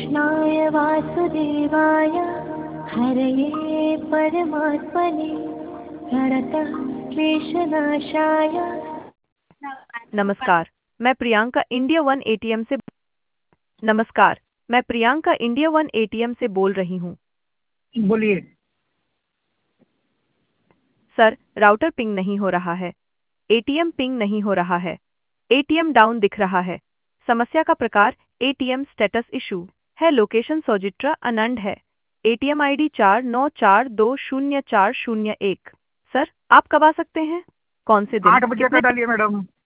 कृष्णाय वासुदेवाय हरये परमात्मने प्रणतः क्लेशनाशाय। नमस्कार, मैं प्रियंका इंडिया वन एटीएम से नमस्कार, मैं प्रियंका इंडिया वन एटीएम से बोल रही हूँ। बोलिए। सर, राउटर पिंग नहीं हो रहा है। एटीएम पिंग नहीं हो रहा है। एटीएम डाउन दिख रहा है। समस्या का प्रकार एटीएम स्टेटस इशू है। लोकेशन सोजिट्रा अनंड है। ATM ID 49420401। सर, आप कब आ सकते हैं? कौन से दिन? 8 बजे का कितने डालिए मैडम।